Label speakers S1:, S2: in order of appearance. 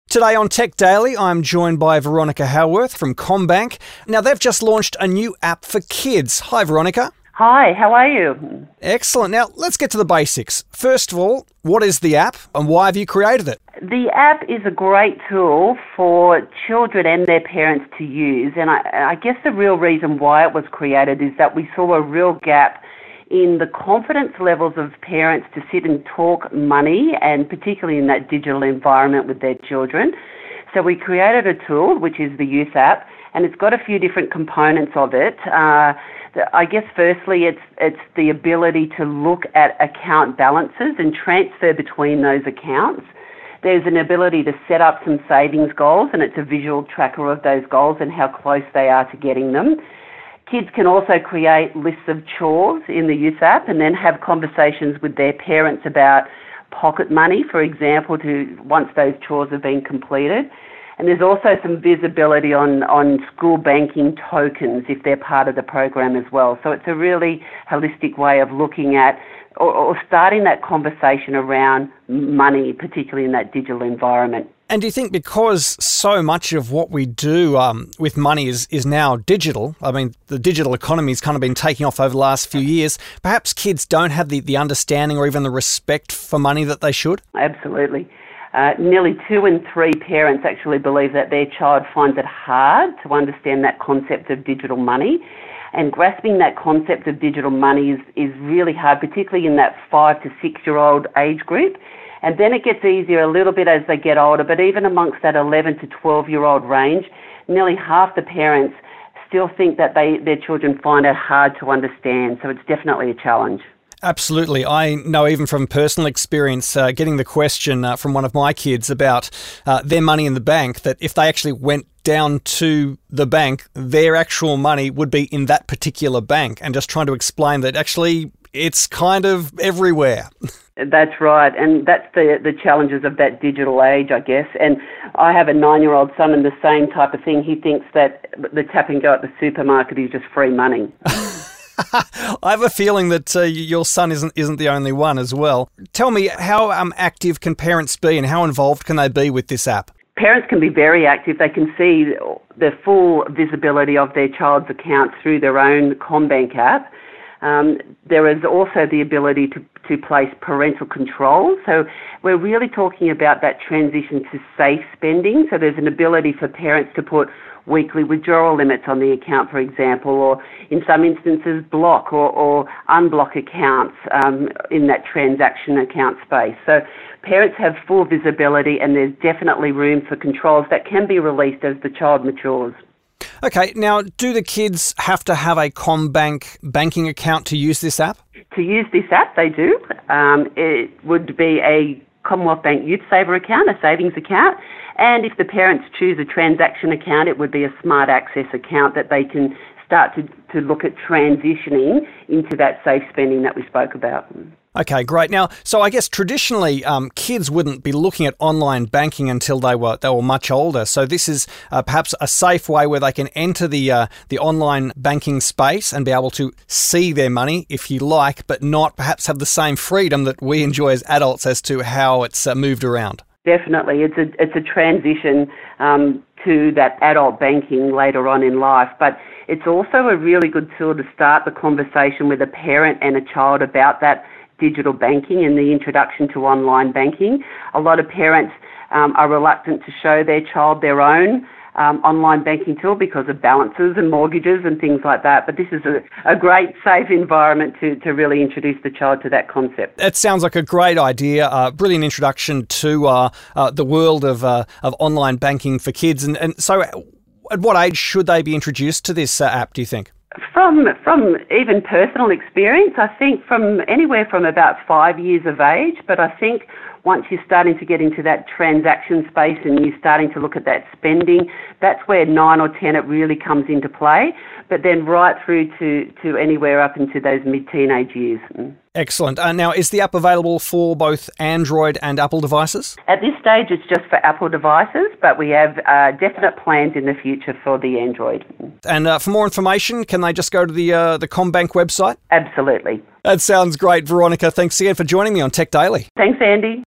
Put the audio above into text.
S1: Today on Tech Daily, I'm joined by Veronica Howarth from CommBank. Now, they've just launched a new app for kids. Hi, Veronica.
S2: Hi, how are you?
S1: Excellent. Now, let's get to the basics. First of all, what is the app and why have you created it?
S2: The app is a great tool for children and their parents to use, and I guess the real reason why it was created is that we saw a real gap in the confidence levels of parents to sit and talk money, and particularly in that digital environment with their children. So we created a tool, which is the Youth app, and it's got a few different components of it. I guess firstly, it's the ability to look at account balances and transfer between those accounts. There's an ability to set up some savings goals, and it's a visual tracker of those goals and how close they are to getting them. Kids can also create lists of chores in the Youth app and then have conversations with their parents about pocket money, for example, once those chores have been completed. And there's also some visibility on school banking tokens if they're part of the program as well. So it's a really holistic way of looking at or starting that conversation around money, particularly in that digital environment.
S1: And do you think because so much of what we do with money is now digital, I mean, the digital economy's kind of been taking off over the last few years, perhaps kids don't have the understanding or even the respect for money that they should?
S2: Absolutely. Nearly 2 in 3 parents actually believe that their child finds it hard to understand that concept of digital money. And grasping that concept of digital money is really hard, particularly in that 5 to 6-year-old age group. And then it gets easier a little bit as they get older, but even amongst that 11 to 12-year-old range, nearly half the parents still think that their children find it hard to understand. So it's definitely a challenge.
S1: Absolutely. I know even from personal experience, getting the question from one of my kids about their money in the bank, that if they actually went down to the bank, their actual money would be in that particular bank, and just trying to explain that actually it's kind of everywhere.
S2: That's right, and that's the challenges of that digital age, I guess. And I have a 9-year-old son, and the same type of thing. He thinks that the tap and go at the supermarket is just free money.
S1: I have a feeling that your son isn't the only one as well. Tell me, how active can parents be and how involved can they be with this app?
S2: Parents can be very active. They can see the full visibility of their child's account through their own CommBank app. There is also the ability to place parental control. So we're really talking about that transition to safe spending. So there's an ability for parents to put weekly withdrawal limits on the account, for example, or in some instances block or unblock accounts in that transaction account space. So parents have full visibility, and there's definitely room for controls that can be released as the child matures.
S1: Okay, now do the kids have to have a CommBank banking account to use this app?
S2: To use this app, they do. It would be a Commonwealth Bank Youth Saver account, a savings account, and if the parents choose a transaction account, it would be a Smart Access account that they can start to look at transitioning into that safe spending that we spoke about.
S1: Okay, great. Now, so I guess traditionally kids wouldn't be looking at online banking until they were much older. So this is perhaps a safe way where they can enter the online banking space and be able to see their money, if you like, but not perhaps have the same freedom that we enjoy as adults as to how it's moved around.
S2: Definitely. It's a transition to that adult banking later on in life, but it's also a really good tool to start the conversation with a parent and a child about that digital banking and the introduction to online banking. A lot of parents are reluctant to show their child their own online banking tool because of balances and mortgages and things like that. But this is a great, safe environment to really introduce the child to that concept.
S1: That sounds like a great idea, brilliant introduction to the world of online banking for kids. And so at what age should they be introduced to this app, do you think?
S2: From even personal experience, I think from anywhere from about 5 years of age, but I think once you're starting to get into that transaction space and you're starting to look at that spending, that's where 9 or 10 it really comes into play, but then right through to anywhere up into those mid-teenage years.
S1: Excellent. Now, is the app available for both Android and Apple devices?
S2: At this stage, it's just for Apple devices, but we have definite plans in the future for the Android.
S1: And for more information, can they just go to the CommBank website?
S2: Absolutely.
S1: That sounds great, Veronica. Thanks again for joining me on Tech Daily.
S2: Thanks, Andy.